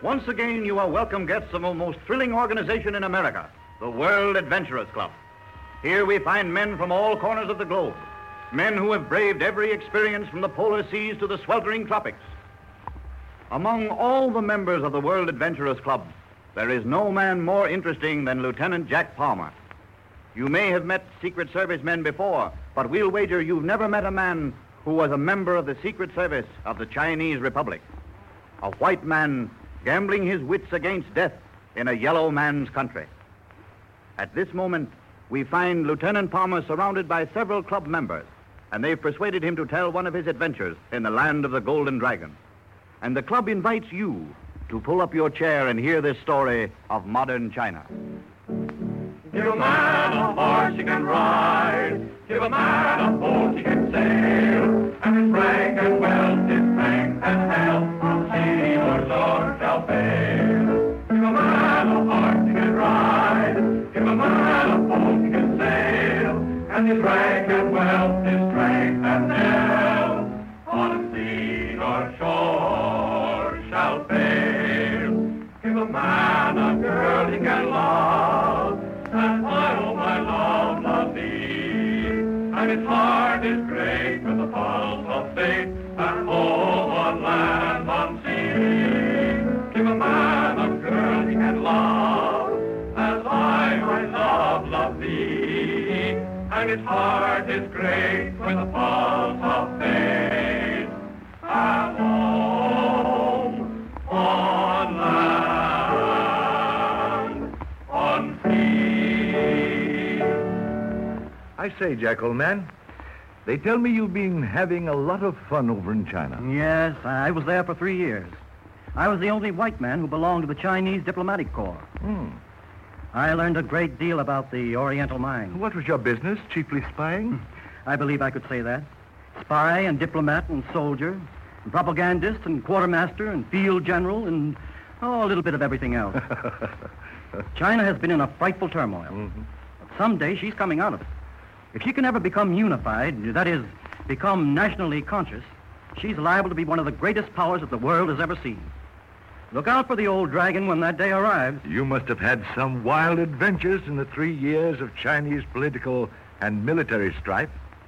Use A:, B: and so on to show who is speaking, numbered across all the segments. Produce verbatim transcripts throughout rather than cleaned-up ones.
A: Once again, you are welcome guests of the most thrilling organization in America, the World Adventurers Club. Here we find men from all corners of the globe, men who have braved every experience from the polar seas to the sweltering tropics. Among all the members of the World Adventurers Club, there is no man more interesting than Lieutenant Jack Palmer. You may have met Secret Service men before, but we'll wager you've never met a man who was a member of the Secret Service of the Chinese Republic. A white man gambling his wits against death in a yellow man's country. At this moment, we find Lieutenant Palmer surrounded by several club members, and they've persuaded him to tell one of his adventures in the land of the Golden Dragon. And the club invites you to pull up your chair and hear this story of modern China.
B: Give a man a horse he can ride, give a man a boat he can sail, and his rank and wealth, his strength and health from sea or shore shall fail. Give a man a horse he can ride, give a man a boat he can sail, and his rank and wealth, his strength and health on sea or shore shall fail. Give a man a girl he can love, and I, oh my love, love thee. And his heart is great with the pulse of fate, and home on land, on sea. Give a man a girl he can love, as I, my love, love thee. And his heart is great with the pulse of fate, and home on land, on sea.
C: I say, Jack, old man, they tell me you've been having a lot of fun over in China.
D: Yes, I was there for three years. I was the only white man who belonged to the Chinese Diplomatic Corps.
C: Hmm.
D: I learned a great deal about the Oriental mind.
C: What was your business? Chiefly spying?
D: I believe I could say that. Spy and diplomat and soldier, and propagandist and quartermaster and field general and, oh, a little bit of everything else. China has been in a frightful turmoil.
C: Mm-hmm.
D: But someday she's coming out of it. If she can ever become unified, that is, become nationally conscious, she's liable to be one of the greatest powers that the world has ever seen. Look out for the old dragon when that day arrives.
C: You must have had some wild adventures in the three years of Chinese political and military strife.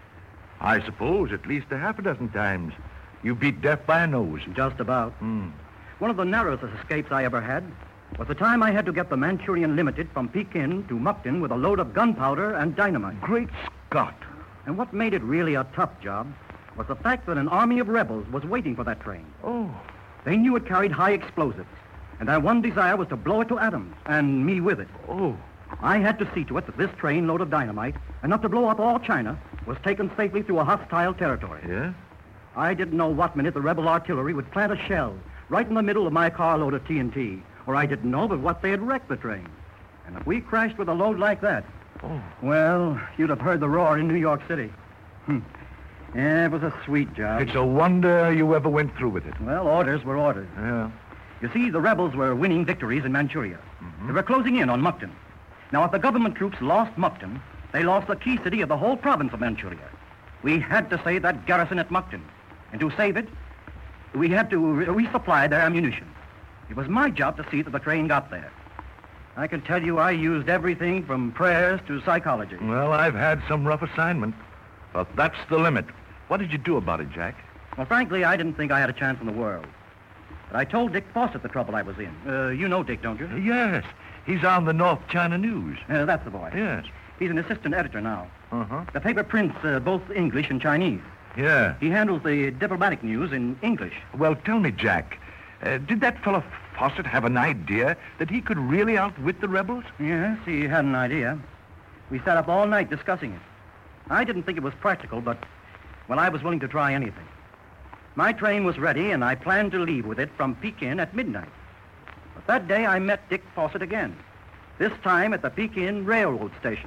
C: I suppose at least a half a dozen times you beat death by a nose.
D: Just about.
C: Mm.
D: One of the narrowest escapes I ever had was the time I had to get the Manchurian Limited from Pekin to Mukden with a load of gunpowder and dynamite.
C: Great Scott.
D: And what made it really a tough job was the fact that an army of rebels was waiting for that train.
C: Oh.
D: They knew it carried high explosives, and their one desire was to blow it to atoms, and me with it.
C: Oh.
D: I had to see to it that this train load of dynamite, enough to blow up all China, was taken safely through a hostile territory.
C: Yeah?
D: I didn't know what minute the rebel artillery would plant a shell right in the middle of my carload of T N T, or I didn't know but what they had wrecked the train. And if we crashed with a load like that,
C: Oh.
D: well, you'd have heard the roar in New York City. Hmm. Yeah, it was a sweet job.
C: It's a wonder you ever went through with it.
D: Well, orders were orders.
C: Yeah.
D: You see, the rebels were winning victories in Manchuria.
C: Mm-hmm.
D: They were closing in on Mukden. Now, if the government troops lost Mukden, they lost the key city of the whole province of Manchuria. We had to save that garrison at Mukden. And to save it, we had to re- resupply their ammunition. It was my job to see that the train got there. I can tell you I used everything from prayers to psychology.
C: Well, I've had some rough assignment, but that's the limit. What did you do about it, Jack?
D: Well, frankly, I didn't think I had a chance in the world. But I told Dick Fawcett the trouble I was in. Uh, you know Dick, don't you?
C: Yes. He's on the North China News.
D: Uh, that's the boy.
C: Yes.
D: He's an assistant editor now.
C: Uh-huh.
D: The paper prints uh, both English and Chinese.
C: Yeah.
D: He handles the diplomatic news in English.
C: Well, tell me, Jack, uh, did that fellow Fawcett have an idea that he could really outwit the rebels?
D: Yes, he had an idea. We sat up all night discussing it. I didn't think it was practical, but, well, I was willing to try anything. My train was ready, and I planned to leave with it from Pekin at midnight. But that day I met Dick Fawcett again, this time at the Pekin Railroad Station.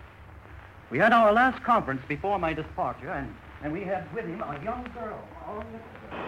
D: We had our last conference before my departure, and, and we had with him a young girl. Oh, little girl.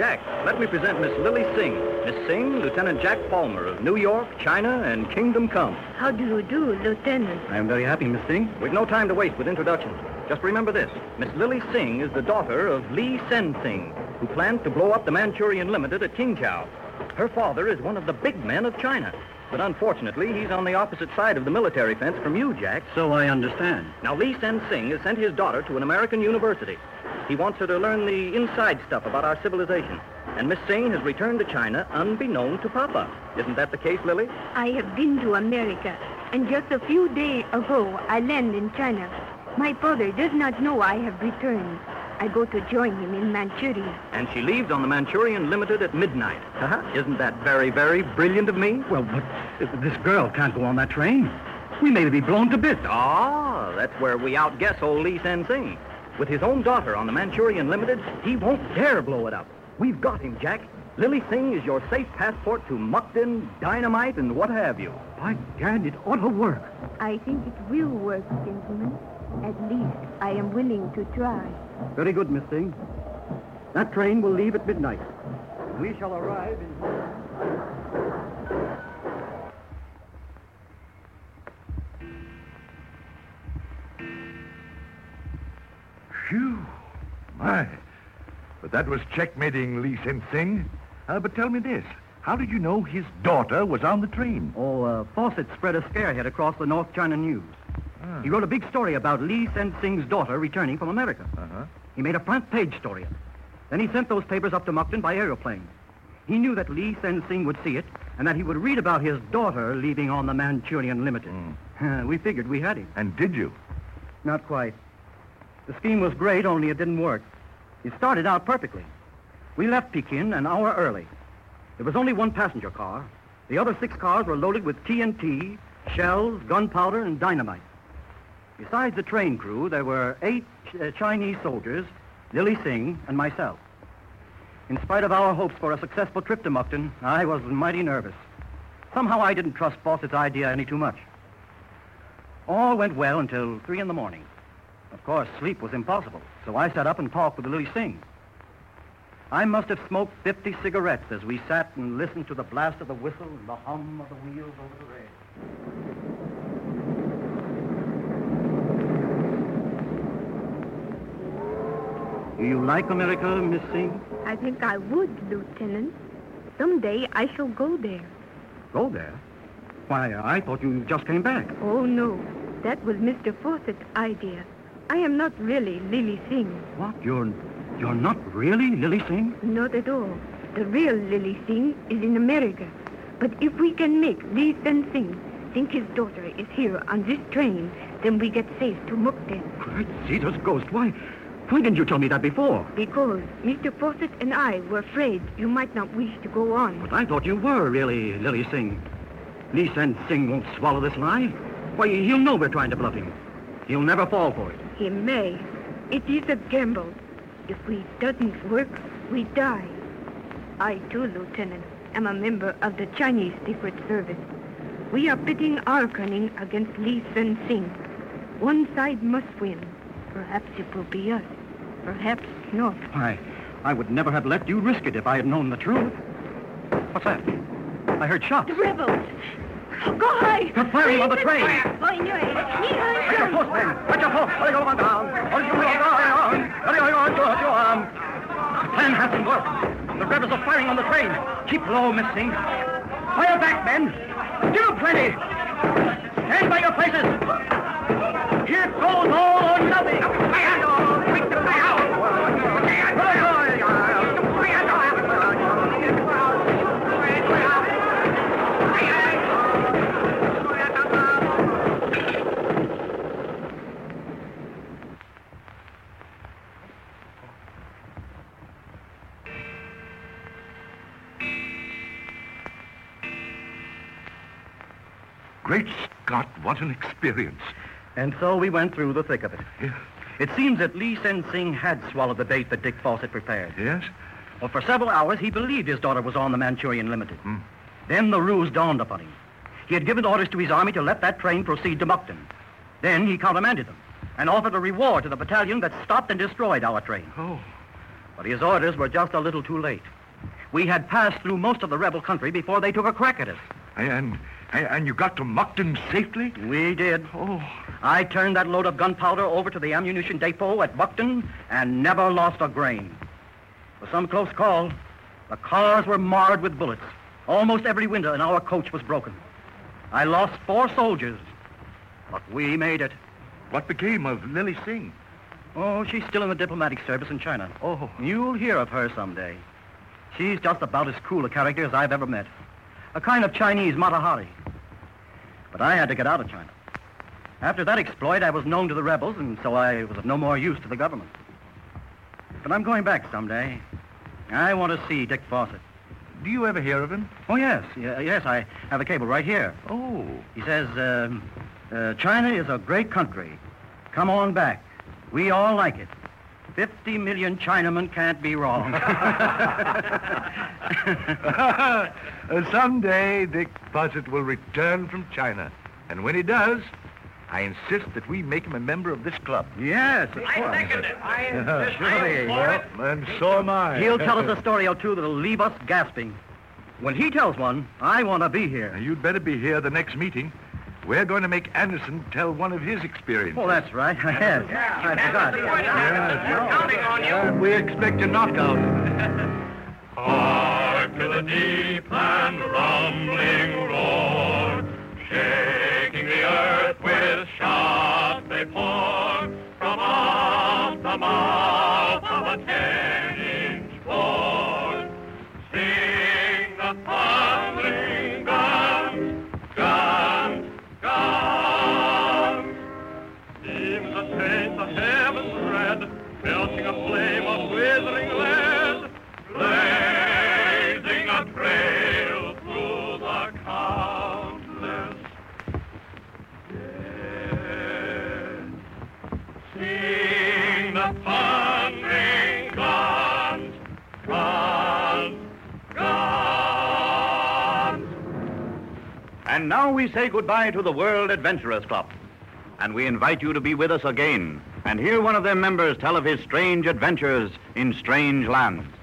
D: Jack, let me present Miss Lily Singh. Miss Singh, Lieutenant Jack Palmer of New York, China, and Kingdom Come.
E: How do you do, Lieutenant?
D: I am very happy, Miss Singh. We've no time to waste with introductions. Just remember this. Miss Lily Singh is the daughter of Lee Sen Sing, who planned to blow up the Manchurian Limited at Qingzhou. Her father is one of the big men of China. But unfortunately, he's on the opposite side of the military fence from you, Jack.
F: So I understand.
D: Now, Lee Sen Sing has sent his daughter to an American university. He wants her to learn the inside stuff about our civilization. And Miss Singh has returned to China unbeknown to Papa. Isn't that the case, Lily?
E: I have been to America, and just a few days ago, I landed in China. My father does not know I have returned. I go to join him in Manchuria.
D: And she leaves on the Manchurian Limited at midnight. Uh-huh. Isn't that very, very brilliant of me?
F: Well, but this girl can't go on that train. We may be blown to bits.
D: Ah, that's where we outguess old Lee Sen Sing. With his own daughter on the Manchurian Limited, he won't dare blow it up. We've got him, Jack. Lily Singh is your safe passport to Mukden, dynamite, and what have you.
F: By gad, it ought to work.
E: I think it will work, gentlemen. At least I am willing to try.
F: Very good, Miss Singh. That train will leave at midnight. We shall arrive in...
C: Phew. My. But that was checkmating Lee Sen Sing. Uh, but tell me this. How did you know his daughter was on the train?
D: Oh, uh, Fawcett spread a scarehead across the North China News.
C: Ah.
D: He wrote a big story about Lee Sen Sing's daughter returning from America.
C: Uh-huh.
D: He made a front-page story of it. Then he sent those papers up to Mukden by aeroplane. He knew that Lee Sen Sing would see it, and that he would read about his daughter leaving on the Manchurian Limited.
C: Mm.
D: We figured we had him.
C: And did you?
D: Not quite. The scheme was great, only it didn't work. It started out perfectly. We left Pekin an hour early. There was only one passenger car. The other six cars were loaded with T N T, shells, gunpowder, and dynamite. Besides the train crew, there were eight uh, Chinese soldiers, Lily Singh, and myself. In spite of our hopes for a successful trip to Mukden, I was mighty nervous. Somehow I didn't trust Fawcett's idea any too much. All went well until three in the morning. Of course, sleep was impossible, so I sat up and talked with Lily Singh. I must have smoked fifty cigarettes as we sat and listened to the blast of the whistle and the hum of the wheels over the rail. Do you like America, Miss Singh?
E: I think I would, Lieutenant. Someday I shall go there.
D: Go there? Why, I thought you just came back.
E: Oh, no. That was Mister Fawcett's idea. I am not really Lily Singh.
D: What? You're... you're not really Lily Singh?
E: Not at all. The real Lily Singh is in America. But if we can make Lee Sen Sing think his daughter is here on this train, then we get safe to Mukden.
D: Great Caesar's ghost. Why... Why didn't you tell me that before?
E: Because Mister Fawcett and I were afraid you might not wish to go on.
D: But I thought you were really Lily Singh. Lee Sen Sing won't swallow this lie. Why, he'll know we're trying to bluff him. He'll never fall for it.
E: He may. It is a gamble. If we doesn't work, we die. I, too, Lieutenant, am a member of the Chinese Secret Service. We are pitting our cunning against Lee Sen Sing. One side must win. Perhaps it will be us. Perhaps not.
D: I, I would never have let you risk it if I had known the truth. What's that? I heard shots.
E: The rebels! Go hide!
D: They're firing on the train!
E: Wait
D: your post, men! Wait your post! Hurry on down! Hurry on! Hurry on! The plan hasn't worked. The rebels are firing on the train. Keep low, Miss Singh. Fire back, men! Do plenty! Stand by your places! Here goes all or nothing!
C: Great Scott, what an experience.
D: And so we went through the thick of it.
C: Yeah.
D: It seems that Lee Sen Sing had swallowed the bait that Dick Fawcett prepared.
C: Yes?
D: Well, for several hours, he believed his daughter was on the Manchurian Limited.
C: Hmm.
D: Then the ruse dawned upon him. He had given orders to his army to let that train proceed to Mukden. Then he countermanded them and offered a reward to the battalion that stopped and destroyed our train.
C: Oh.
D: But his orders were just a little too late. We had passed through most of the rebel country before they took a crack at us.
C: And, and, and you got to Mukden safely?
D: We did.
C: Oh.
D: I turned that load of gunpowder over to the ammunition depot at Buckton and never lost a grain. For some close call, the cars were marred with bullets. Almost every window in our coach was broken. I lost four soldiers, but we made it.
C: What became of Lily Singh?
D: Oh, she's still in the diplomatic service in China.
C: Oh.
D: You'll hear of her someday. She's just about as cool a character as I've ever met. A kind of Chinese Mata Hari. But I had to get out of China. After that exploit, I was known to the rebels, and so I was of no more use to the government. But I'm going back someday. I want to see Dick Fawcett.
C: Do you ever hear of him?
D: Oh, yes. Yeah, yes, I have a cable right here.
C: Oh.
D: He says, um, uh, China is a great country. Come on back. We all like it. Fifty million Chinamen can't be wrong.
C: Someday, Dick Fawcett will return from China. And when he does, I insist that we make him a member of this club.
D: Yes, of
B: I
D: course.
B: second it. I insist.
D: Surely,
B: I'm for it.
C: Well, and so am I.
D: He'll tell us a story or two that'll leave us gasping. When he tells one, I want to be here.
C: You'd better be here the next meeting. We're going to make Anderson tell one of his experiences.
D: Oh, that's right. Yes.
B: Yeah,
D: I forgot.
B: We're counting on you.
C: And we expect a knockout.
B: Hark to the deep and rumbling roar, shaking the earth with shots they pour from off the mouth of a ten-inch bore. Sing the thundering guns, guns, guns. Seems the saints of heaven's red, belching a flame of withering lead, blazing a trail through the countless dead. Sing the thundering guns, guns, guns.
A: And now we say goodbye to the World Adventurers Club. And we invite you to be with us again and hear one of their members tell of his strange adventures in strange lands.